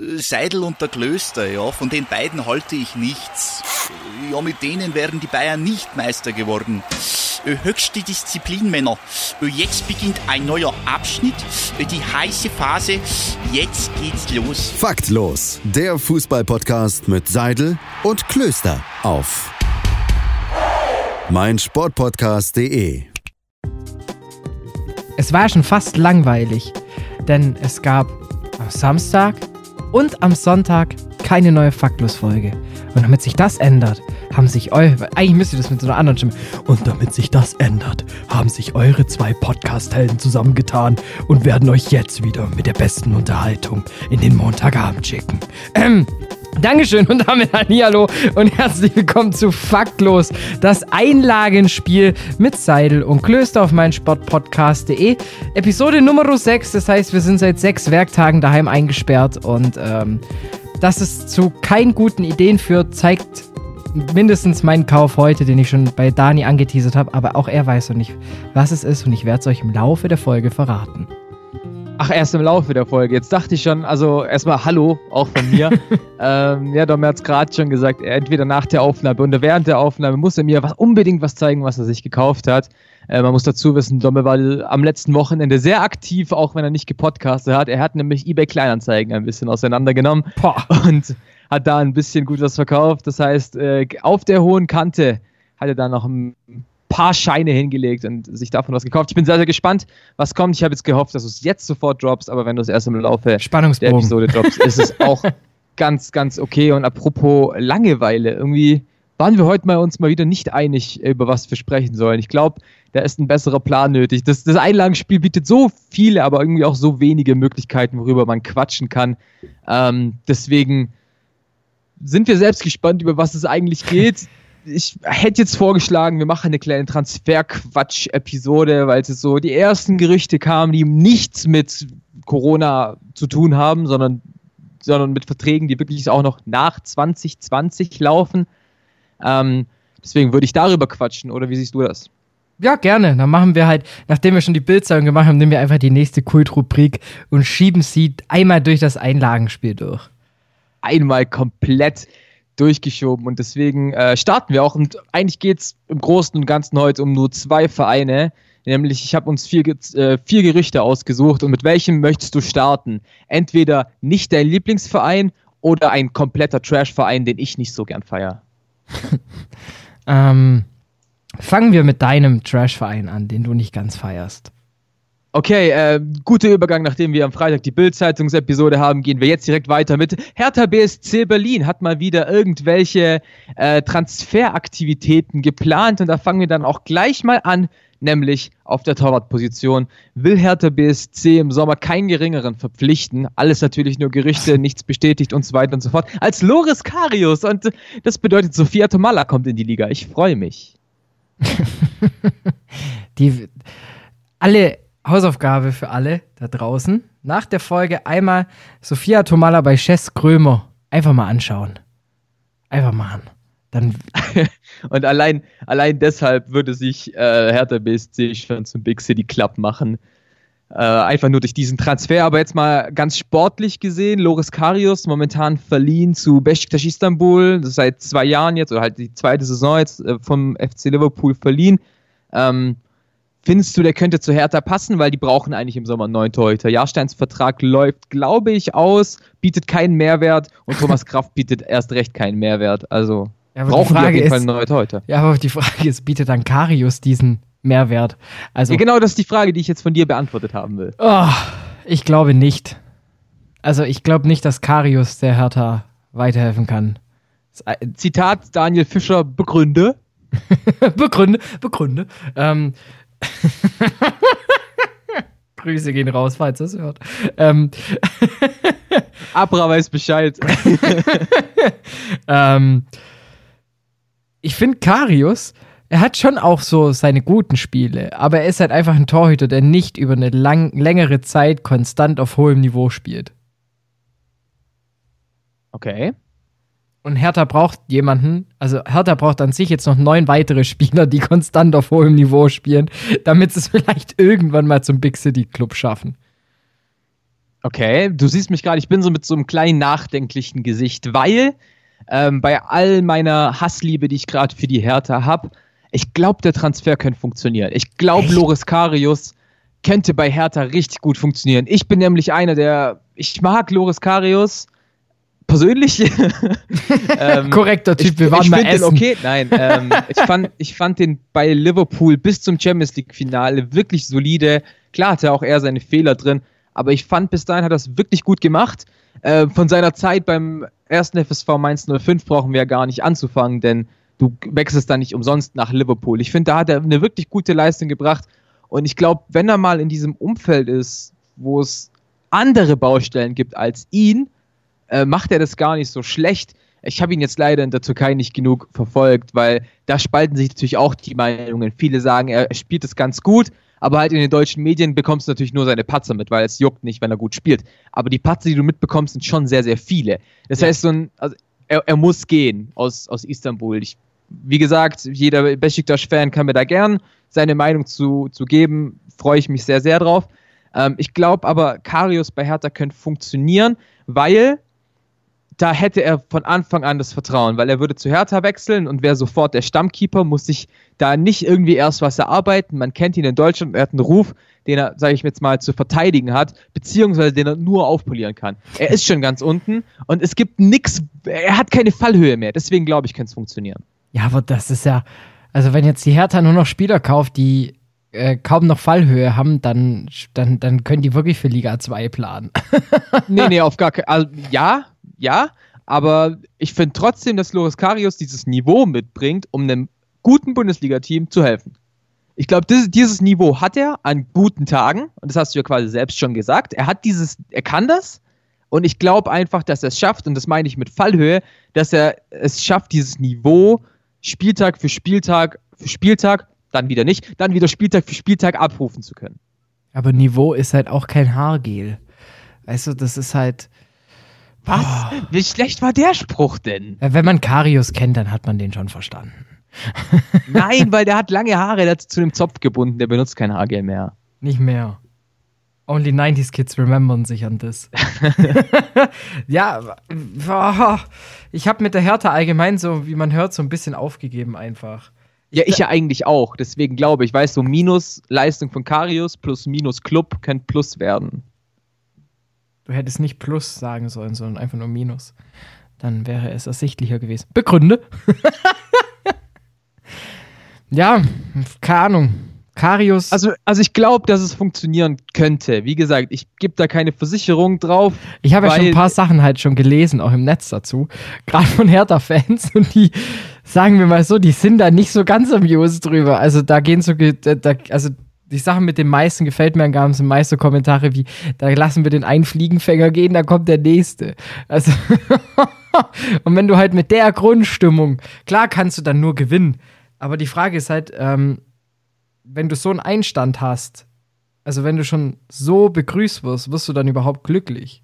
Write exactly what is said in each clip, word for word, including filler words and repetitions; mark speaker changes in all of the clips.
Speaker 1: Seidel und der Klöster, ja, von den beiden halte ich nichts. Ja, mit denen wären die Bayern nicht Meister geworden. Höchste Disziplin, Männer. Jetzt beginnt ein neuer Abschnitt, die heiße Phase. Jetzt geht's los.
Speaker 2: Faktlos, der Fußball-Podcast mit Seidel und Klöster auf meinsportpodcast punkt de.
Speaker 3: Es war schon fast langweilig, denn es gab am Samstag und am Sonntag keine neue Faktlos-Folge. Und damit sich das ändert, haben sich eure, eigentlich müsst ihr das mit so einer anderen Stimme, und damit sich das ändert, haben sich eure zwei Podcast-Helden zusammengetan und werden euch jetzt wieder mit der besten Unterhaltung in den Montagabend schicken. Ähm, Dankeschön und damit Hallihallo und herzlich willkommen zu Faktlos, das Einlagenspiel mit Seidel und Klöster auf meinsportpodcast punkt de. Episode Nummer sechs, das heißt, wir sind seit sechs Werktagen daheim eingesperrt und ähm, dass es zu keinen guten Ideen führt, zeigt mindestens meinen Kauf heute, den ich schon bei Dani angeteasert habe, aber auch er weiß noch nicht, was es ist und ich werde es euch im Laufe der Folge verraten.
Speaker 4: Ach, erst im Laufe der Folge. Jetzt dachte ich schon, also erstmal Hallo, auch von mir. ähm, ja, Dom hat es gerade schon gesagt, entweder nach der Aufnahme oder während der Aufnahme muss er mir was, unbedingt was zeigen, was er sich gekauft hat. Äh, man muss dazu wissen, Domme war am letzten Wochenende sehr aktiv, auch wenn er nicht gepodcastet hat. Er hat nämlich eBay Kleinanzeigen ein bisschen auseinandergenommen Boah. und hat da ein bisschen gut was verkauft. Das heißt, äh, auf der hohen Kante hat er da noch ein paar Scheine hingelegt und sich davon was gekauft. Ich bin sehr, sehr gespannt, was kommt. Ich habe jetzt gehofft, dass du es jetzt sofort droppst, aber wenn du es erst im Laufe der Episode droppst, ist es auch ganz, ganz okay. Und apropos Langeweile, irgendwie waren wir heute mal uns mal wieder nicht einig, über was wir sprechen sollen. Ich glaube, da ist ein besserer Plan nötig. Das, das Einlagenspiel bietet so viele, aber irgendwie auch so wenige Möglichkeiten, worüber man quatschen kann. Ähm, deswegen sind wir selbst gespannt, über was es eigentlich geht. Ich hätte jetzt vorgeschlagen, wir machen eine kleine Transfer-Quatsch-Episode, weil es so die ersten Gerüchte kamen, die nichts mit Corona zu tun haben, sondern, sondern mit Verträgen, die wirklich auch noch nach zwanzig zwanzig laufen. Ähm, deswegen würde ich darüber quatschen, oder wie siehst du das?
Speaker 3: Ja, gerne. Dann machen wir halt, nachdem wir schon die Bildzeitung gemacht haben, nehmen wir einfach die nächste Kultrubrik und schieben sie einmal durch das Einlagenspiel durch. Einmal komplett
Speaker 4: durchgeschoben und deswegen äh, starten wir auch und eigentlich geht es im Großen und Ganzen heute um nur zwei Vereine, nämlich ich habe uns vier, äh, vier Gerüchte ausgesucht und mit welchem möchtest du starten? Entweder nicht dein Lieblingsverein oder ein kompletter Trash-Verein, den ich nicht so gern feiere.
Speaker 3: ähm, fangen wir mit deinem Trash-Verein an, den du nicht ganz feierst.
Speaker 4: Okay, äh, guter Übergang, nachdem wir am Freitag die Bild-Zeitungsepisode haben, gehen wir jetzt direkt weiter mit Hertha B S C Berlin. Hat mal wieder irgendwelche äh, Transferaktivitäten geplant und da fangen wir dann auch gleich mal an, nämlich auf der Torwartposition. Will Hertha B S C im Sommer keinen geringeren verpflichten, alles natürlich nur Gerüchte, nichts bestätigt und so weiter und so fort, als Loris Karius und das bedeutet, Sophia Tomalla kommt in die Liga. Ich freue mich.
Speaker 3: die alle Hausaufgabe für alle da draußen. Nach der Folge einmal Sophia Tomalla bei Chess Krömer einfach mal anschauen. Einfach machen. Dann
Speaker 4: und allein, allein deshalb würde sich äh, Hertha B S C schon zum Big City Club machen. Äh, einfach nur durch diesen Transfer. Aber jetzt mal ganz sportlich gesehen, Loris Karius momentan verliehen zu Beşiktaş Istanbul. Das ist seit zwei Jahren jetzt, oder halt die zweite Saison jetzt äh, vom F C Liverpool verliehen. Ähm, Findest du, der könnte zu Hertha passen, weil die brauchen eigentlich im Sommer einen neuen Torhüter. Jahrsteins Vertrag läuft, glaube ich, aus, bietet keinen Mehrwert und Thomas Kraft bietet erst recht keinen Mehrwert. Also ja, brauchen die, die auf jeden ist, Fall einen neuen Torhüter.
Speaker 3: Ja, aber die Frage ist, bietet dann Karius diesen Mehrwert? Also,
Speaker 4: ja, genau, das ist die Frage, die ich jetzt von dir beantwortet haben will.
Speaker 3: Oh, ich glaube nicht. Also ich glaube nicht, dass Karius der Hertha weiterhelfen kann.
Speaker 4: Zitat Daniel Fischer, begründe.
Speaker 3: begründe, begründe. Ähm, Grüße gehen raus, falls ihr es hört. Ähm,
Speaker 4: Abra weiß Bescheid.
Speaker 3: ähm, ich finde Karius, er hat schon auch so seine guten Spiele, aber er ist halt einfach ein Torhüter, der nicht über eine lang, längere Zeit konstant auf hohem Niveau spielt.
Speaker 4: Okay.
Speaker 3: Und Hertha braucht jemanden, also Hertha braucht an sich jetzt noch neun weitere Spieler, die konstant auf hohem Niveau spielen, damit sie es vielleicht irgendwann mal zum Big City Club schaffen.
Speaker 4: Okay, du siehst mich gerade, ich bin so mit so einem kleinen nachdenklichen Gesicht, weil ähm, bei all meiner Hassliebe, die ich gerade für die Hertha habe, ich glaube, der Transfer könnte funktionieren. Ich glaube, Loris Karius könnte bei Hertha richtig gut funktionieren. Ich bin nämlich einer, der, ich mag Loris Karius persönlich. ähm,
Speaker 3: Korrekter Typ,
Speaker 4: ich,
Speaker 3: wir waren
Speaker 4: ich
Speaker 3: mal
Speaker 4: den
Speaker 3: essen.
Speaker 4: Okay, nein, ähm, ich, fand, ich fand den bei Liverpool bis zum Champions League Finale wirklich solide. Klar hatte auch er seine Fehler drin, aber ich fand, bis dahin hat er es wirklich gut gemacht. Äh, von seiner Zeit beim ersten F S V Mainz null fünf brauchen wir ja gar nicht anzufangen, denn du wechselst da nicht umsonst nach Liverpool. Ich finde, da hat er eine wirklich gute Leistung gebracht. Und ich glaube, wenn er mal in diesem Umfeld ist, wo es andere Baustellen gibt als ihn, äh, macht er das gar nicht so schlecht. Ich habe ihn jetzt leider in der Türkei nicht genug verfolgt, weil da spalten sich natürlich auch die Meinungen. Viele sagen, er spielt es ganz gut, aber halt in den deutschen Medien bekommst du natürlich nur seine Patzer mit, weil es juckt nicht, wenn er gut spielt. Aber die Patzer, die du mitbekommst, sind schon sehr, sehr viele. Das ja. heißt, so ein, also er, er muss gehen aus, aus Istanbul. Ich, wie gesagt, jeder Beşiktaş-Fan kann mir da gern seine Meinung zu, zu geben. Freue ich mich sehr, sehr drauf. Ähm, ich glaube aber, Karius bei Hertha könnte funktionieren, weil da hätte er von Anfang an das Vertrauen, weil er würde zu Hertha wechseln und wäre sofort der Stammkeeper, muss sich da nicht irgendwie erst was erarbeiten. Man kennt ihn in Deutschland, er hat einen Ruf, den er, sage ich jetzt mal, zu verteidigen hat, beziehungsweise den er nur aufpolieren kann. Er ist schon ganz unten und es gibt nichts, er hat keine Fallhöhe mehr, deswegen glaube ich, kann es funktionieren.
Speaker 3: Ja, aber das ist ja, also wenn jetzt die Hertha nur noch Spieler kauft, die äh, kaum noch Fallhöhe haben, dann, dann, dann können die wirklich für Liga zwei planen.
Speaker 4: nee, nee, auf gar keinen Fall. Also, ja, ja, aber ich finde trotzdem, dass Loris Karius dieses Niveau mitbringt, um einem guten Bundesliga-Team zu helfen. Ich glaube, dieses, dieses Niveau hat er an guten Tagen, und das hast du ja quasi selbst schon gesagt. Er hat dieses, er kann das, und ich glaube einfach, dass er es schafft, und das meine ich mit Fallhöhe, dass er es schafft, dieses Niveau Spieltag für Spieltag für Spieltag, dann wieder nicht, dann wieder Spieltag für Spieltag abrufen zu können.
Speaker 3: Aber Niveau ist halt auch kein Haargel. Weißt du, das ist halt...
Speaker 4: Was? Oh. Wie schlecht war der Spruch denn?
Speaker 3: Wenn man Karius kennt, dann hat man den schon verstanden.
Speaker 4: Nein, weil der hat lange Haare, der hat zu dem Zopf gebunden, der benutzt kein Haargel mehr.
Speaker 3: Nicht mehr. Only nineties Kids remembern sich an das. Ja, oh, ich habe mit der Hertha allgemein so, wie man hört, so ein bisschen aufgegeben einfach.
Speaker 4: Ja, ich ja eigentlich auch. Deswegen glaube ich, weißt du, Minus Leistung von Karius plus Minus Club kann Plus werden.
Speaker 3: Du hättest nicht Plus sagen sollen, sondern einfach nur Minus. Dann wäre es ersichtlicher gewesen. Begründe. Ja, keine Ahnung. Karius.
Speaker 4: Also, also ich glaube, dass es funktionieren könnte. Wie gesagt, ich gebe da keine Versicherung drauf.
Speaker 3: Ich habe ja schon ein paar Sachen halt schon gelesen, auch im Netz dazu. Gerade von Hertha-Fans. Und die, sagen wir mal so, die sind da nicht so ganz amused drüber. Also da gehen so, da, also die Sachen mit den meisten gefällt mir, gaben es meist so Kommentare wie, da lassen wir den einen Fliegenfänger gehen, da kommt der nächste. Also und wenn du halt mit der Grundstimmung, klar kannst du dann nur gewinnen, aber die Frage ist halt, ähm, wenn du so einen Einstand hast, also wenn du schon so begrüßt wirst, wirst du dann überhaupt glücklich?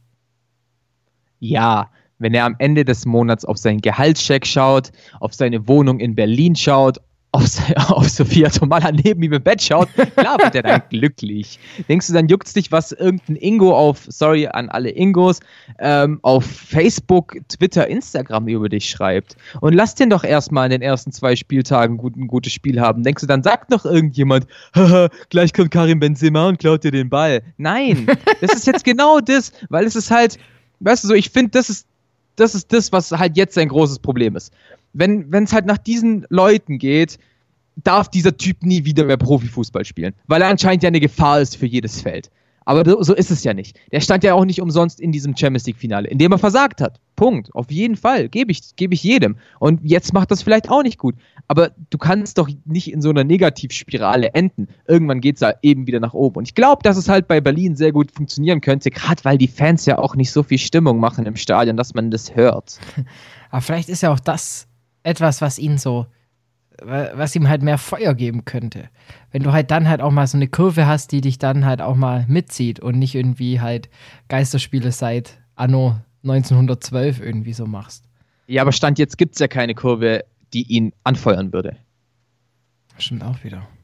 Speaker 4: Ja, wenn er am Ende des Monats auf seinen Gehaltscheck schaut, auf seine Wohnung in Berlin schaut, auf, auf Sophia Tomalla neben ihm im Bett schaut, klar wird er dann glücklich. Denkst du, dann juckt's dich, was irgendein Ingo auf, sorry an alle Ingos, ähm, auf Facebook, Twitter, Instagram über dich schreibt? Und lass den doch erstmal in den ersten zwei Spieltagen gut, ein gutes Spiel haben. Denkst du, dann sagt noch irgendjemand, haha, gleich kommt Karim Benzema und klaut dir den Ball. Nein, das ist jetzt genau das, weil es ist halt, weißt du so, ich finde, das ist, das ist das, was halt jetzt sein großes Problem ist. Wenn es halt nach diesen Leuten geht, darf dieser Typ nie wieder mehr Profifußball spielen, weil er anscheinend ja eine Gefahr ist für jedes Feld. Aber so ist es ja nicht. Der stand ja auch nicht umsonst in diesem Champions League-Finale, in dem er versagt hat. Punkt. Auf jeden Fall. Gebe ich, gebe ich jedem. Und jetzt macht das vielleicht auch nicht gut. Aber du kannst doch nicht in so einer Negativspirale enden. Irgendwann geht es ja eben wieder nach oben. Und ich glaube, dass es halt bei Berlin sehr gut funktionieren könnte, gerade weil die Fans ja auch nicht so viel Stimmung machen im Stadion, dass man das hört.
Speaker 3: Aber vielleicht ist ja auch das etwas, was ihn so, was ihm halt mehr Feuer geben könnte. Wenn du halt dann halt auch mal so eine Kurve hast, die dich dann halt auch mal mitzieht und nicht irgendwie halt Geisterspiele seit anno neunzehnhundertzwölf irgendwie so machst.
Speaker 4: Ja, aber Stand jetzt gibt es ja keine Kurve, die ihn anfeuern würde.
Speaker 3: Stimmt auch wieder.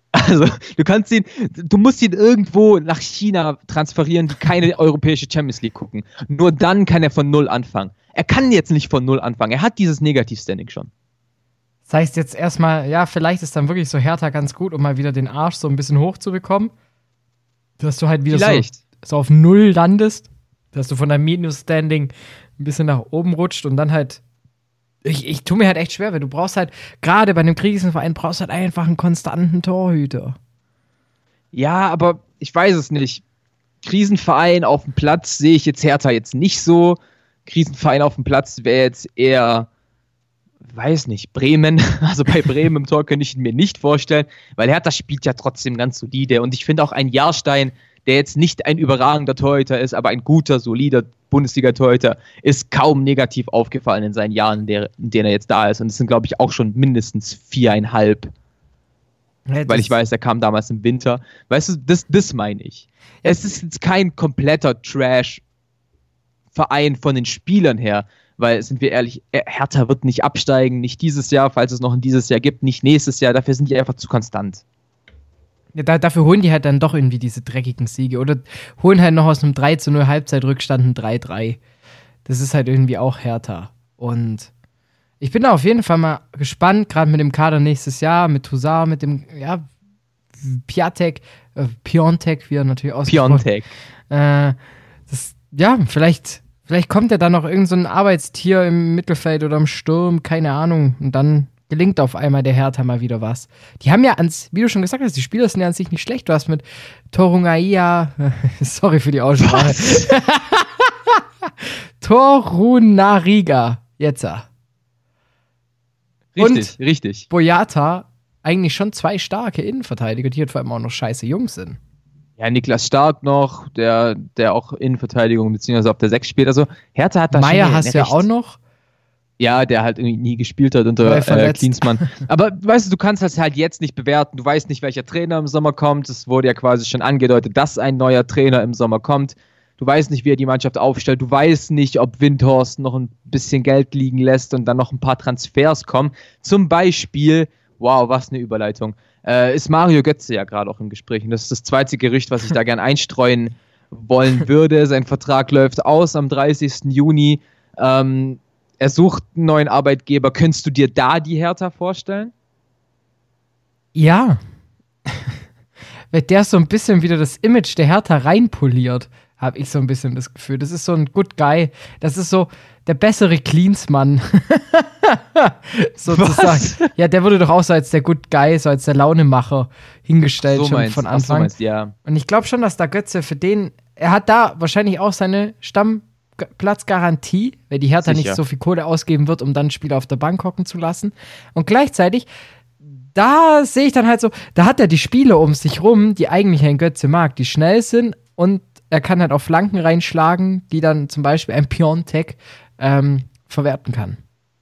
Speaker 4: Also, du kannst ihn, du musst ihn irgendwo nach China transferieren, die keine europäische Champions League gucken. Nur dann kann er von Null anfangen. Er kann jetzt nicht von Null anfangen. Er hat dieses Negativstanding schon.
Speaker 3: Das heißt jetzt erstmal, ja, vielleicht ist dann wirklich so Hertha ganz gut, um mal wieder den Arsch so ein bisschen hochzubekommen. Dass du halt wieder so, so auf Null landest. Dass du von deinem Minus-Standing ein bisschen nach oben rutscht und dann halt. Ich, ich tue mir halt echt schwer, weil du brauchst halt, gerade bei einem Krisenverein, brauchst du halt einfach einen konstanten Torhüter.
Speaker 4: Ja, aber ich weiß es nicht. Krisenverein auf dem Platz sehe ich jetzt Hertha jetzt nicht so. Krisenverein auf dem Platz wäre jetzt eher, weiß nicht, Bremen. Also bei Bremen im Tor könnte ich ihn mir nicht vorstellen, weil Hertha spielt ja trotzdem ganz solide. Und ich finde auch ein Jahrstein, der jetzt nicht ein überragender Torhüter ist, aber ein guter, solider Bundesliga-Torhüter, ist kaum negativ aufgefallen in seinen Jahren, in, der, in denen er jetzt da ist. Und es sind, glaube ich, auch schon mindestens viereinhalb. Ja, weil ich weiß, er kam damals im Winter. Weißt du, das, das meine ich. Es ist jetzt kein kompletter Trash-Verein von den Spielern her, weil, sind wir ehrlich, Hertha wird nicht absteigen, nicht dieses Jahr, falls es noch ein dieses Jahr gibt, nicht nächstes Jahr, dafür sind die einfach zu konstant.
Speaker 3: Ja, da, dafür holen die halt dann doch irgendwie diese dreckigen Siege oder holen halt noch aus einem drei zu null Halbzeitrückstand ein drei drei. Das ist halt irgendwie auch Hertha. Und ich bin da auf jeden Fall mal gespannt, gerade mit dem Kader nächstes Jahr, mit Toussaint, mit dem, ja, Piatek, äh, Piontek, wie er natürlich ausgesprochen.
Speaker 4: Piontek.
Speaker 3: Äh, das, ja, vielleicht, vielleicht kommt ja dann noch irgend so ein Arbeitstier im Mittelfeld oder im Sturm, keine Ahnung. Und dann gelingt auf einmal der Hertha mal wieder was. Die haben ja ans, wie du schon gesagt hast, die Spieler sind ja an sich nicht schlecht. Du hast mit Torungaia, sorry für die Aussprache, Torunariga, jetzt.
Speaker 4: Richtig,
Speaker 3: und
Speaker 4: richtig.
Speaker 3: Boyata, eigentlich schon zwei starke Innenverteidiger, die halt vor allem auch noch scheiße jung sind.
Speaker 4: Ja, Niklas Stark noch, der, der auch Innenverteidigung beziehungsweise auf der sechs spielt. Also Hertha hat da
Speaker 3: Meier
Speaker 4: schon
Speaker 3: hast du ja auch noch.
Speaker 4: Ja, der halt irgendwie nie gespielt hat unter äh, Klinsmann. Aber weißt du, du kannst das halt jetzt nicht bewerten. Du weißt nicht, welcher Trainer im Sommer kommt. Es wurde ja quasi schon angedeutet, dass ein neuer Trainer im Sommer kommt. Du weißt nicht, wie er die Mannschaft aufstellt. Du weißt nicht, ob Windhorst noch ein bisschen Geld liegen lässt und dann noch ein paar Transfers kommen. Zum Beispiel, wow, was eine Überleitung, äh, ist Mario Götze ja gerade auch im Gespräch. Und das ist das zweite Gerücht, was ich da gern einstreuen wollen würde. Sein Vertrag läuft aus am dreißigsten Juni. Ähm, Er sucht einen neuen Arbeitgeber. Könntest du dir da die Hertha vorstellen?
Speaker 3: Ja. Weil der so ein bisschen wieder das Image der Hertha reinpoliert, habe ich so ein bisschen das Gefühl. Das ist so ein Good Guy. Das ist so der bessere Klinsmann. Sozusagen. Was? Ja, der wurde doch auch so als der Good Guy, so als der Launemacher hingestellt, so schon meinst, von Anfang. So meinst, ja. Und ich glaube schon, dass da Götze für den, er hat da wahrscheinlich auch seine Stamm Platzgarantie, weil die Hertha Sicher. nicht so viel Kohle ausgeben wird, um dann Spieler auf der Bank hocken zu lassen. Und gleichzeitig, da sehe ich dann halt so, da hat er die Spieler um sich rum, die eigentlich ein Götze mag, die schnell sind und er kann halt auf Flanken reinschlagen, die dann zum Beispiel ein Piontek ähm, verwerten kann.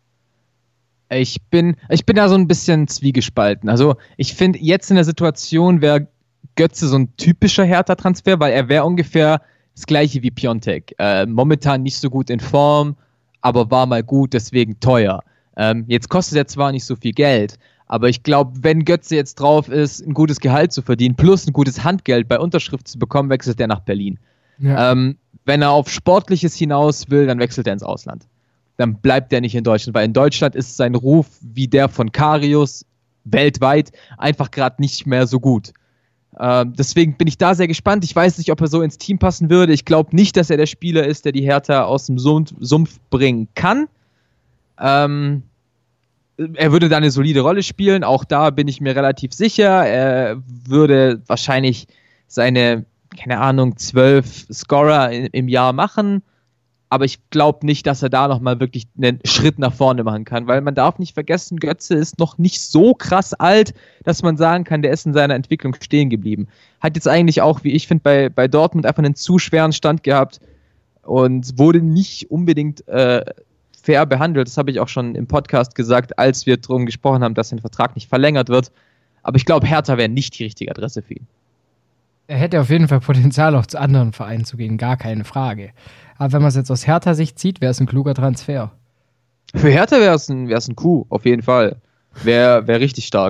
Speaker 4: Ich bin, ich bin da so ein bisschen zwiegespalten. Also ich finde, jetzt in der Situation wäre Götze so ein typischer Hertha-Transfer, weil er wäre ungefähr das gleiche wie Piontek. Äh, momentan nicht so gut in Form, aber war mal gut, deswegen teuer. Ähm, jetzt kostet er zwar nicht so viel Geld, aber ich glaube, wenn Götze jetzt drauf ist, ein gutes Gehalt zu verdienen, plus ein gutes Handgeld bei Unterschrift zu bekommen, wechselt er nach Berlin. Ja. Ähm, wenn er auf Sportliches hinaus will, dann wechselt er ins Ausland. Dann bleibt er nicht in Deutschland, weil in Deutschland ist sein Ruf wie der von Karius weltweit einfach gerade nicht mehr so gut. Ähm, deswegen bin ich da sehr gespannt. Ich weiß nicht, ob er so ins Team passen würde. Ich glaube nicht, dass er der Spieler ist, der die Hertha aus dem Sumpf, Sumpf bringen kann. Ähm, er würde da eine solide Rolle spielen. Auch da bin ich mir relativ sicher. Er würde wahrscheinlich seine, keine Ahnung, zwölf Scorer in, im Jahr machen. Aber ich glaube nicht, dass er da nochmal wirklich einen Schritt nach vorne machen kann, weil man darf nicht vergessen, Götze ist noch nicht so krass alt, dass man sagen kann, der ist in seiner Entwicklung stehen geblieben. Hat jetzt eigentlich auch, wie ich finde, bei, bei Dortmund einfach einen zu schweren Stand gehabt und wurde nicht unbedingt äh, fair behandelt. Das habe ich auch schon im Podcast gesagt, als wir darum gesprochen haben, dass sein Vertrag nicht verlängert wird. Aber ich glaube, Hertha wäre nicht die richtige Adresse für ihn.
Speaker 3: Er hätte auf jeden Fall Potenzial, auch zu anderen Vereinen zu gehen, gar keine Frage. Aber wenn man es jetzt aus Hertha-Sicht sieht, wäre es ein kluger Transfer.
Speaker 4: Für Hertha wäre es ein, wär's ein Coup, auf jeden Fall. Wäre wär richtig stark.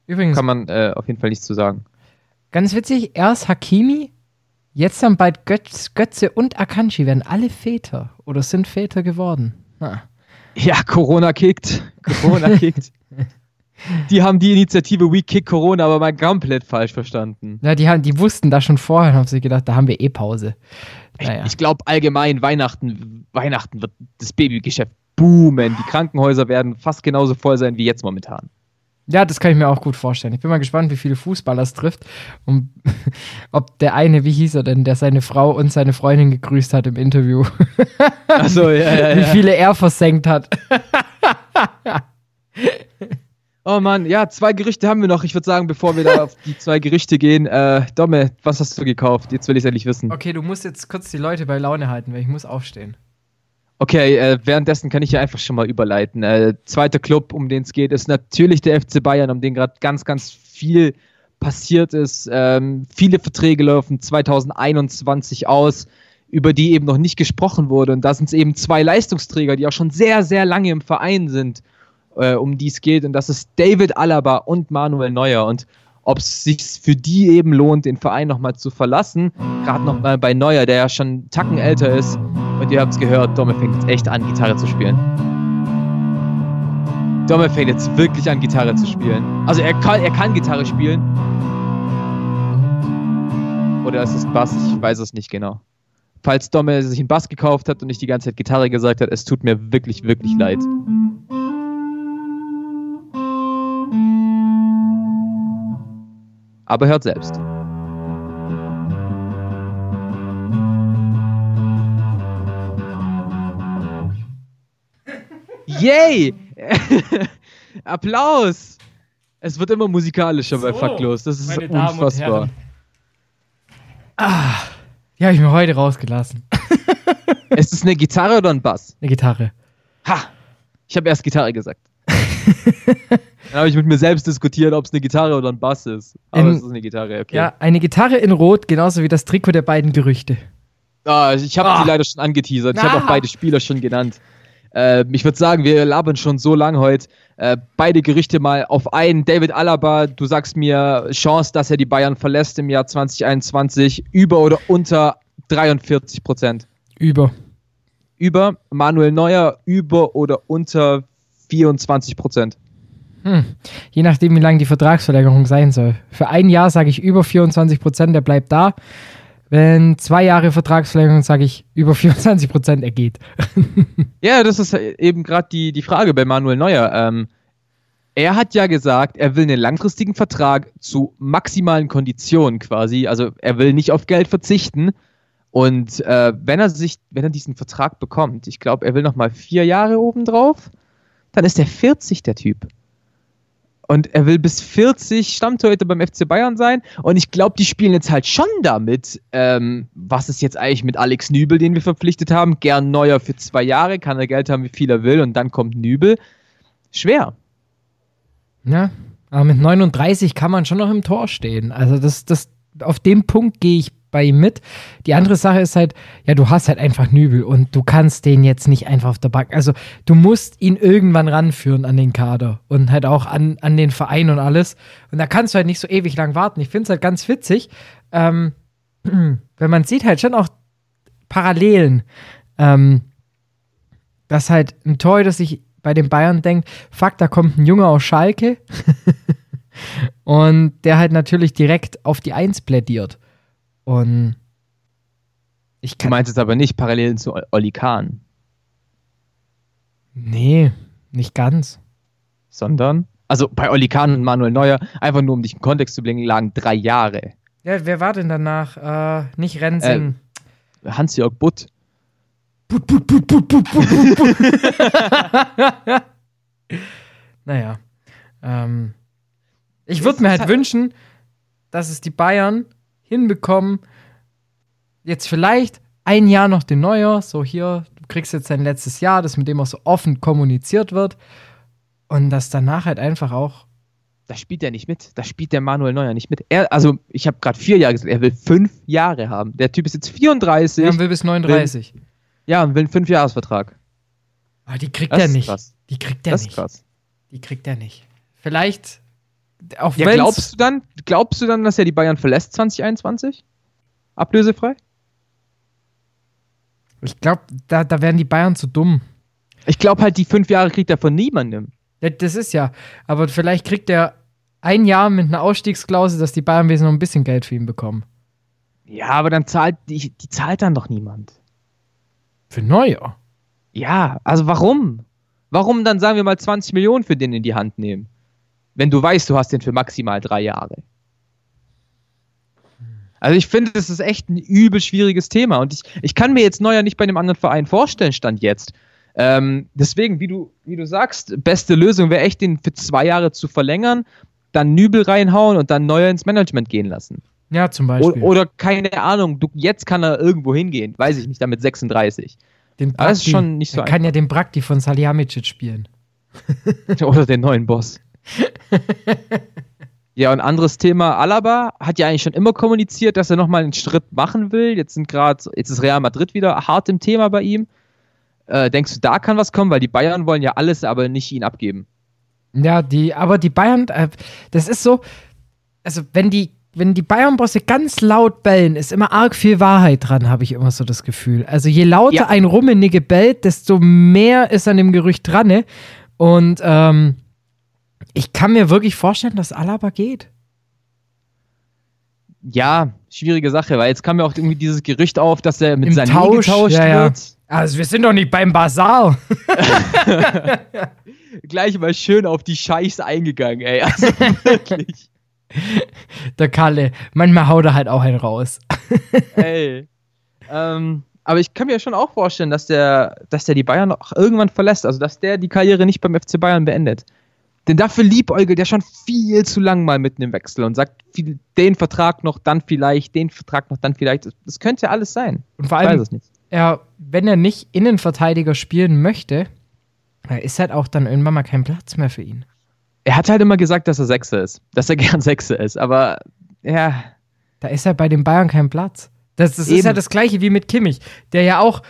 Speaker 3: Übrigens,
Speaker 4: kann man äh, auf jeden Fall nichts zu sagen.
Speaker 3: ganz witzig, erst Hakimi, jetzt dann bald Götz, Götze und Akanji werden alle Väter oder sind Väter geworden. Ha.
Speaker 4: Ja, Corona kickt. Corona kickt. Die haben die Initiative We Kick Corona aber mal komplett falsch verstanden.
Speaker 3: Ja, die, haben, die wussten das schon vorher und haben sich gedacht, da haben wir eh Pause. Naja.
Speaker 4: Ich, ich glaube allgemein, Weihnachten, Weihnachten wird das Babygeschäft boomen. Die Krankenhäuser werden fast genauso voll sein wie jetzt momentan.
Speaker 3: Ja, das kann ich mir auch gut vorstellen. Ich bin mal gespannt, wie viele Fußballer es trifft. Und ob der eine, wie hieß er denn, der seine Frau und seine Freundin gegrüßt hat im Interview.
Speaker 4: Achso, ja, ja, ja.
Speaker 3: Wie viele er versenkt hat.
Speaker 4: Oh Mann, ja, zwei Gerichte haben wir noch. Ich würde sagen, bevor wir da auf die zwei Gerichte gehen, äh, Domme, was hast du gekauft? Jetzt will ich es endlich wissen.
Speaker 3: Okay, du musst jetzt kurz die Leute bei Laune halten, weil ich muss aufstehen.
Speaker 4: Okay, äh, währenddessen kann ich ja einfach schon mal überleiten. Äh, zweiter Club, um den es geht, ist natürlich der F C Bayern, um den gerade ganz, ganz viel passiert ist. Ähm, viele Verträge laufen zwanzig einundzwanzig aus, über die eben noch nicht gesprochen wurde. Und da sind es eben zwei Leistungsträger, die auch schon sehr, sehr lange im Verein sind, äh, um die es geht. Und das ist David Alaba und Manuel Neuer. Und ob es sich für die eben lohnt, den Verein nochmal zu verlassen, gerade nochmal bei Neuer, der ja schon einen Tacken älter ist. Und ihr habt es gehört, Domme fängt jetzt echt an, Gitarre zu spielen. Domme fängt jetzt wirklich an, Gitarre zu spielen. Also er kann, er kann Gitarre spielen. Oder ist es ein Bass? Ich weiß es nicht genau. Falls Domme sich einen Bass gekauft hat und nicht die ganze Zeit Gitarre gesagt hat, es tut mir wirklich, wirklich leid. Aber hört selbst. Yay! Applaus! Es wird immer musikalischer so, bei Faktlos. Das ist unfassbar.
Speaker 3: Ah, die habe ich mir heute rausgelassen.
Speaker 4: Ist es eine Gitarre oder ein Bass?
Speaker 3: Eine Gitarre.
Speaker 4: Ha! Ich habe erst Gitarre gesagt. Dann habe ich mit mir selbst diskutiert, ob es eine Gitarre oder ein Bass ist. Aber in, es ist eine Gitarre, okay.
Speaker 3: Ja, eine Gitarre in Rot, genauso wie das Trikot der beiden Gerüchte.
Speaker 4: Ah, ich habe ah. die leider schon angeteasert. Ich ah. habe auch beide Spieler schon genannt. Äh, ich würde sagen, wir labern schon so lang heute. Äh, beide Gerichte mal auf einen. David Alaba, du sagst mir, Chance, dass er die Bayern verlässt im Jahr zwanzig einundzwanzig, über oder unter dreiundvierzig Prozent?
Speaker 3: Über.
Speaker 4: Über. Manuel Neuer, über oder unter vierundzwanzig Prozent?
Speaker 3: Hm. Je nachdem, wie lang die Vertragsverlängerung sein soll. Für ein Jahr sage ich über vierundzwanzig Prozent, der bleibt da. Wenn zwei Jahre Vertragsverlängerung, sage ich, über vierundzwanzig Prozent er geht.
Speaker 4: Ja, das ist eben gerade die, die Frage bei Manuel Neuer. Ähm, er hat ja gesagt, er will einen langfristigen Vertrag zu maximalen Konditionen quasi. Also er will nicht auf Geld verzichten. Und äh, wenn er sich, wenn er diesen Vertrag bekommt, ich glaube, er will nochmal vier Jahre obendrauf, dann ist er vierzig, der Typ. Und er will bis vierzig Stammtorhüter beim F C Bayern sein. Und ich glaube, die spielen jetzt halt schon damit, ähm, was ist jetzt eigentlich mit Alex Nübel, den wir verpflichtet haben. Gern Neuer für zwei Jahre, kann er Geld haben, wie viel er will. Und dann kommt Nübel. Schwer.
Speaker 3: Ja, aber mit neununddreißig kann man schon noch im Tor stehen. Also das, das, auf dem Punkt gehe ich bei ihm mit. Die andere Sache ist halt, ja, du hast halt einfach Nübel und du kannst den jetzt nicht einfach auf der Bank. Also du musst ihn irgendwann ranführen an den Kader und halt auch an, an den Verein und alles. Und da kannst du halt nicht so ewig lang warten. Ich finde es halt ganz witzig, ähm, wenn man sieht halt schon auch Parallelen, ähm, dass halt ein Torhüter sich bei den Bayern denkt, fuck, da kommt ein Junge aus Schalke und der halt natürlich direkt auf die Eins plädiert. Und ich kann.
Speaker 4: Du meinst jetzt aber nicht Parallelen zu Oli Kahn?
Speaker 3: Nee, nicht ganz.
Speaker 4: Sondern? Also bei Oli Kahn und Manuel Neuer, einfach nur um dich in Kontext zu bringen, lagen drei Jahre.
Speaker 3: Ja, wer war denn danach? Äh, nicht Rensing.
Speaker 4: Äh, Hans-Jörg Butt.
Speaker 3: Butt, Butt, Butt, Butt, Butt, Butt, Butt, Butt. Naja. Ähm, ich würde mir halt wünschen, dass es die Bayern hinbekommen, jetzt vielleicht ein Jahr noch den Neuer, so hier, du kriegst jetzt dein letztes Jahr, das mit dem auch so offen kommuniziert wird und dass danach halt einfach auch.
Speaker 4: Da spielt er nicht mit, da spielt der Manuel Neuer nicht mit. Er, also ich habe gerade vier Jahre gesagt, er will fünf Jahre haben. Der Typ ist jetzt vierunddreißig.
Speaker 3: Ja, und will bis neununddreißig.
Speaker 4: Will, ja, und will einen Fünfjahresvertrag.
Speaker 3: Aber die kriegt
Speaker 4: das
Speaker 3: er nicht.
Speaker 4: Krass.
Speaker 3: Die kriegt er
Speaker 4: das
Speaker 3: nicht.
Speaker 4: Ist krass.
Speaker 3: Die kriegt er nicht. Vielleicht Auch
Speaker 4: Ja,
Speaker 3: wenn's-
Speaker 4: glaubst du dann, glaubst du dann, dass er die Bayern verlässt zwanzig einundzwanzig? Ablösefrei?
Speaker 3: Ich glaube, da, da werden die Bayern zu dumm.
Speaker 4: Ich glaube halt, die fünf Jahre kriegt er von niemandem.
Speaker 3: Ja, das ist ja. Aber vielleicht kriegt er ein Jahr mit einer Ausstiegsklausel, dass die Bayern wenigstens noch ein bisschen Geld für ihn bekommen.
Speaker 4: Ja, aber dann zahlt, die, die zahlt dann doch niemand.
Speaker 3: Für Neuer.
Speaker 4: Ja, also warum? Warum dann, sagen wir mal, zwanzig Millionen für den in die Hand nehmen? Wenn du weißt, du hast den für maximal drei Jahre. Also ich finde, das ist echt ein übel schwieriges Thema. Und ich, ich kann mir jetzt Neuer nicht bei einem anderen Verein vorstellen, Stand jetzt. Ähm, deswegen, wie du, wie du sagst, beste Lösung wäre echt, den für zwei Jahre zu verlängern, dann Nübel reinhauen und dann Neuer ins Management gehen lassen.
Speaker 3: Ja, zum
Speaker 4: O
Speaker 3: Beispiel.
Speaker 4: oder keine Ahnung, du, jetzt kann er irgendwo hingehen, weiß ich nicht, damit sechsunddreißig.
Speaker 3: den
Speaker 4: Aber das ist schon nicht so
Speaker 3: Er kann ja den Brakti von Salihamidzic spielen.
Speaker 4: Oder den neuen Boss. Ja, und anderes Thema, Alaba hat ja eigentlich schon immer kommuniziert, dass er nochmal einen Schritt machen will. Jetzt sind gerade, jetzt ist Real Madrid wieder hart im Thema bei ihm. Äh, denkst du, da kann was kommen? Weil die Bayern wollen ja alles, aber nicht ihn abgeben.
Speaker 3: Ja, die, aber die Bayern, äh, das ist so, also wenn die, wenn die Bayern-Bosse ganz laut bellen, ist immer arg viel Wahrheit dran, habe ich immer so das Gefühl. Also je lauter
Speaker 4: Ja.
Speaker 3: ein Rummenigge bellt, desto mehr ist an dem Gerücht dran. Ne? Und ähm, ich kann mir wirklich vorstellen, dass Alaba geht.
Speaker 4: Ja, schwierige Sache, weil jetzt kam ja auch irgendwie dieses Gerücht auf, dass er mit
Speaker 3: Im
Speaker 4: Sané
Speaker 3: Tausch,
Speaker 4: getauscht
Speaker 3: ja, ja.
Speaker 4: wird.
Speaker 3: Also wir sind doch nicht beim Basar.
Speaker 4: Gleich mal schön auf die Scheiß eingegangen, ey. Also wirklich.
Speaker 3: Der Kalle, manchmal haut er halt auch einen raus.
Speaker 4: Ey. Ähm, aber ich kann mir schon auch vorstellen, dass der, dass der die Bayern auch irgendwann verlässt. Also, dass der die Karriere nicht beim F C Bayern beendet. Denn dafür liebäugelt der schon viel zu lang mal mit einem Wechsel und sagt, viel, den Vertrag noch, dann vielleicht, den Vertrag noch, dann vielleicht. Das könnte ja alles sein.
Speaker 3: Und vor
Speaker 4: Ich
Speaker 3: allem,
Speaker 4: weiß es nicht.
Speaker 3: er, wenn er nicht Innenverteidiger spielen möchte, da ist halt auch dann irgendwann mal kein Platz mehr für ihn.
Speaker 4: Er hat halt immer gesagt, dass er Sechser ist. Dass er gern Sechser ist. Aber, ja.
Speaker 3: Da ist halt bei den Bayern kein Platz. Das, das ist
Speaker 4: Eben.
Speaker 3: ja das Gleiche wie mit Kimmich, der ja auch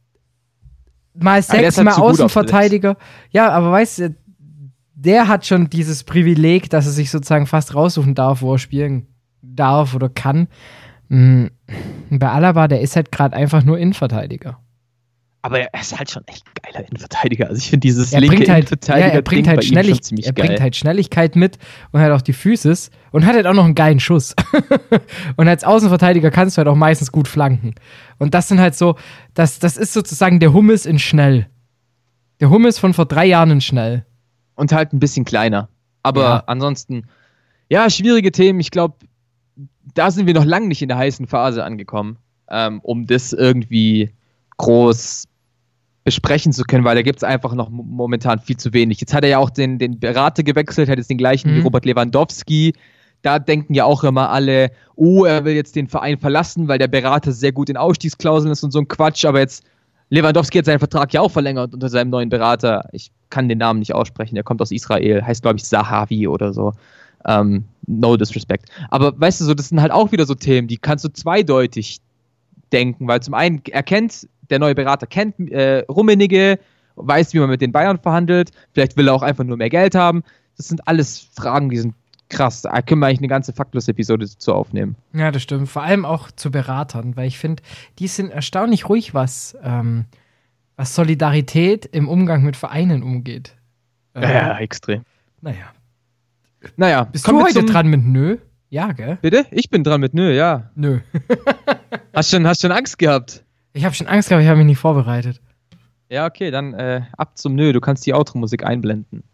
Speaker 3: mal
Speaker 4: der
Speaker 3: sechs,
Speaker 4: ist halt
Speaker 3: mal
Speaker 4: zu gut auf
Speaker 3: Außenverteidiger. Ja, aber weißt du, der hat schon dieses Privileg, dass er sich sozusagen fast raussuchen darf, wo er spielen darf oder kann. Mhm. Bei Alaba, der ist halt gerade einfach nur Innenverteidiger.
Speaker 4: Aber er ist halt schon echt ein geiler Innenverteidiger. Also ich finde dieses
Speaker 3: Er
Speaker 4: linke
Speaker 3: bringt halt, ja,
Speaker 4: Innenverteidiger
Speaker 3: er bringt halt,
Speaker 4: bei ihm
Speaker 3: Schnellig,
Speaker 4: schon ziemlich
Speaker 3: er
Speaker 4: geil.
Speaker 3: bringt halt Schnelligkeit mit und hat auch die Physis und hat halt auch noch einen geilen Schuss. Und als Außenverteidiger kannst du halt auch meistens gut flanken. Und das sind halt so, das, das ist sozusagen der Hummels in schnell. Der Hummels von vor drei Jahren in schnell.
Speaker 4: Und halt ein bisschen kleiner. Aber
Speaker 3: Ja.
Speaker 4: ansonsten, ja, schwierige Themen. Ich glaube, da sind wir noch lange nicht in der heißen Phase angekommen, ähm, um das irgendwie groß besprechen zu können, weil da gibt es einfach noch mo- momentan viel zu wenig. Jetzt hat er ja auch den, den Berater gewechselt, hat jetzt den gleichen
Speaker 3: Mhm.
Speaker 4: wie Robert Lewandowski. Da denken ja auch immer alle, oh, er will jetzt den Verein verlassen, weil der Berater sehr gut in Ausstiegsklauseln ist und so ein Quatsch. Aber jetzt, Lewandowski hat seinen Vertrag ja auch verlängert unter seinem neuen Berater. Ich kann den Namen nicht aussprechen, der kommt aus Israel, heißt, glaube ich, Zahavi oder so. Um, no disrespect. Aber weißt du, so, das sind halt auch wieder so Themen, die kannst du zweideutig denken, weil zum einen erkennt, der neue Berater kennt äh, Rummenigge, weiß, wie man mit den Bayern verhandelt, vielleicht will er auch einfach nur mehr Geld haben. Das sind alles Fragen, die sind krass. Da können wir eigentlich eine ganze Faktlos-Episode dazu aufnehmen.
Speaker 3: Ja, das stimmt. Vor allem auch zu Beratern, weil ich finde, die sind erstaunlich ruhig, was, ähm, was Solidarität im Umgang mit Vereinen umgeht. Äh,
Speaker 4: extrem.
Speaker 3: Naja.
Speaker 4: Naja,
Speaker 3: Bist
Speaker 4: kommen
Speaker 3: du
Speaker 4: wir
Speaker 3: heute
Speaker 4: zum-
Speaker 3: dran mit Nö? Ja, gell?
Speaker 4: Bitte? Ich bin dran mit Nö, ja.
Speaker 3: Nö.
Speaker 4: Hast schon, hast schon Angst gehabt?
Speaker 3: Ich habe schon Angst gehabt, ich habe mich nicht vorbereitet.
Speaker 4: Ja, okay, dann äh, ab zum Nö. Du kannst die Outro-Musik einblenden.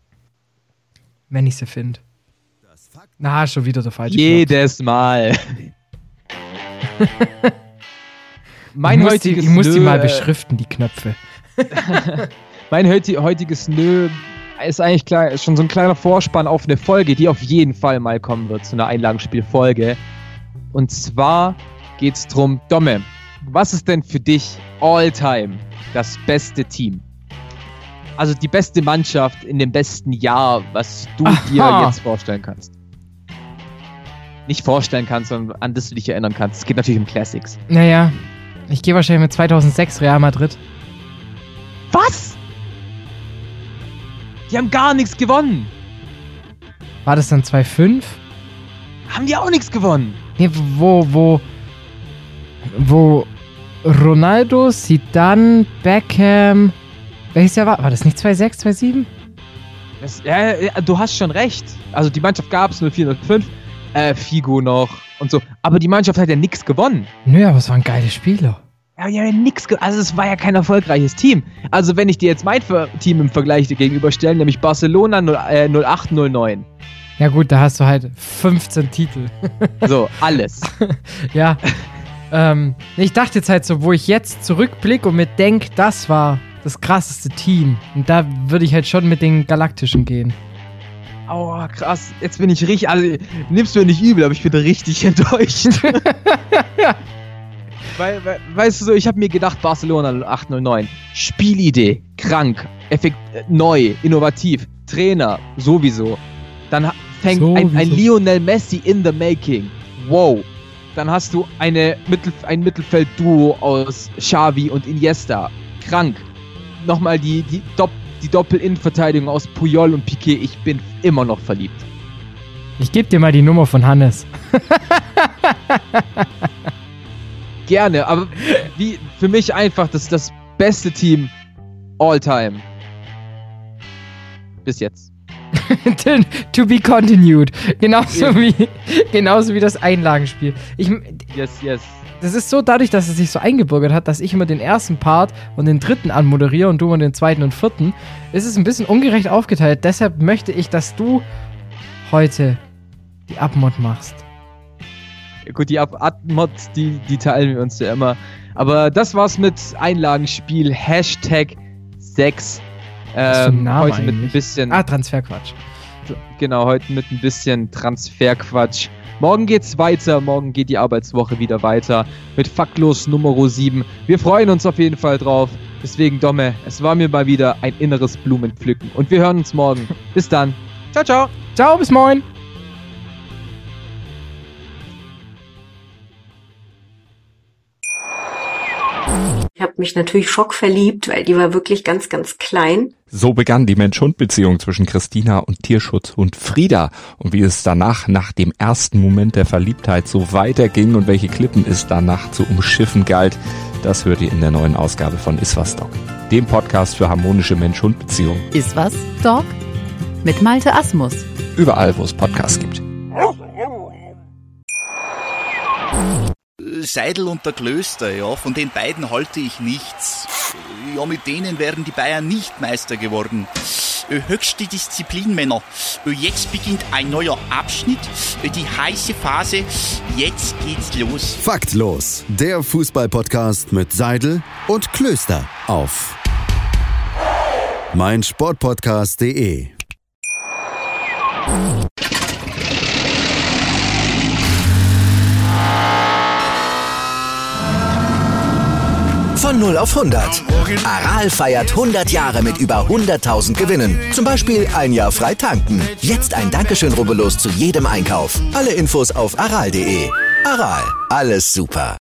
Speaker 3: Wenn ich sie finde. Na, schon wieder der falsche Knopf.
Speaker 4: Jedes Mal. mein
Speaker 3: ich muss, die,
Speaker 4: heutiges
Speaker 3: ich muss die
Speaker 4: Nö,
Speaker 3: mal
Speaker 4: äh,
Speaker 3: beschriften, die Knöpfe.
Speaker 4: Mein heuti- heutiges Nö ist eigentlich klar, ist schon so ein kleiner Vorspann auf eine Folge, die auf jeden Fall mal kommen wird, zu einer Einlagenspielfolge. Und zwar geht's drum, Domme, was ist denn für dich all time das beste Team? Also die beste Mannschaft in dem besten Jahr, was du
Speaker 3: Aha.
Speaker 4: dir jetzt vorstellen kannst. Nicht vorstellen kannst, sondern an das du dich erinnern kannst. Es geht natürlich um Classics.
Speaker 3: Naja, ich gehe wahrscheinlich mit zweitausendsechs Real Madrid.
Speaker 4: Was? Die haben gar nichts gewonnen.
Speaker 3: war das dann zwei fünf?
Speaker 4: Haben die auch nichts gewonnen?
Speaker 3: Nee, wo, wo, wo Ronaldo, Zidane, Beckham, welches Jahr war, war das nicht zwei sechs, zwei sieben?
Speaker 4: Das, ja, ja, du hast schon recht. Also die Mannschaft gab es null vier, null fünf, äh, Figo noch und so. Aber die Mannschaft hat ja nichts gewonnen.
Speaker 3: Nö, aber es waren geile Spieler.
Speaker 4: Ja, ja, nix ge- also es war ja kein erfolgreiches Team. Also wenn ich dir jetzt mein Ver- Team im Vergleich gegenüberstelle, nämlich Barcelona null acht null neun.
Speaker 3: Ja gut, da hast du halt fünfzehn Titel.
Speaker 4: So, alles.
Speaker 3: Ja, ähm, ich dachte jetzt halt so, wo ich jetzt zurückblicke und mir denke, das war das krasseste Team. Und da würde ich halt schon mit den Galaktischen gehen.
Speaker 4: Aua, krass. Jetzt bin ich richtig, also nimm's mir nicht übel, aber ich bin richtig enttäuscht. Weil, weil, weißt du so, ich habe mir gedacht, Barcelona null acht null neun, Spielidee, krank, effekt, äh, neu, innovativ, Trainer, sowieso. Dann ha- fängt ein, ein Lionel Messi in the making. Wow. Dann hast du eine Mittel, ein Mittelfeld-Duo aus Xavi und Iniesta. Krank. Nochmal die, die, Dopp, die Doppel-Innenverteidigung aus Puyol und Piqué. Ich bin immer noch verliebt.
Speaker 3: Ich gebe dir mal die Nummer von Hannes.
Speaker 4: Gerne, aber wie für mich einfach das, das beste Team all time. Bis jetzt.
Speaker 3: To be continued. Genauso, yeah. wie, genauso wie das Einlagenspiel. Ich,
Speaker 4: yes, yes.
Speaker 3: Das ist so dadurch, dass es sich so eingebürgert hat, dass ich immer den ersten Part und den dritten anmoderiere und du immer den zweiten und vierten, ist es ein bisschen ungerecht aufgeteilt. Deshalb möchte ich, dass du heute die Abmod machst.
Speaker 4: Ja, gut, die Abmods, die, die teilen wir uns ja immer. Aber das war's mit Einlagenspiel Hashtag sechs. Ähm, heute
Speaker 3: eigentlich?
Speaker 4: mit ein bisschen...
Speaker 3: Ah, Transferquatsch.
Speaker 4: Genau, heute mit ein bisschen Transferquatsch. Morgen geht's weiter, morgen geht die Arbeitswoche wieder weiter mit Faktlos Nummer sieben. Wir freuen uns auf jeden Fall drauf. Deswegen, Domme, es war mir mal wieder ein inneres Blumenpflücken. Und wir hören uns morgen. Bis dann. Ciao, ciao.
Speaker 3: Ciao, bis morgen.
Speaker 5: Ich habe mich natürlich schockverliebt, weil die war wirklich ganz, ganz klein.
Speaker 6: So begann die Mensch-Hund-Beziehung zwischen Christina und Tierschutzhund Frieda. Und wie es danach, nach dem ersten Moment der Verliebtheit, so weiterging und welche Klippen es danach zu umschiffen galt, das hört ihr in der neuen Ausgabe von Iswas Dog, dem Podcast für harmonische Mensch-Hund-Beziehungen.
Speaker 7: Iswas Dog mit Malte Asmus.
Speaker 6: Überall, wo es Podcasts gibt.
Speaker 1: Seidel und der Klöster, ja, von den beiden halte ich nichts. Ja, mit denen wären die Bayern nicht Meister geworden. Höchste Disziplin, Männer. Jetzt beginnt ein neuer Abschnitt, die heiße Phase. Jetzt geht's los.
Speaker 2: Faktlos, der Fußball-Podcast mit Seidel und Klöster auf meinsportpodcast punkt de.
Speaker 8: Von null auf hundert. Aral feiert hundert Jahre mit über hunderttausend Gewinnen. Zum Beispiel ein Jahr frei tanken. Jetzt ein Dankeschön, rubbellos zu jedem Einkauf. Alle Infos auf aral punkt de. Aral, alles super.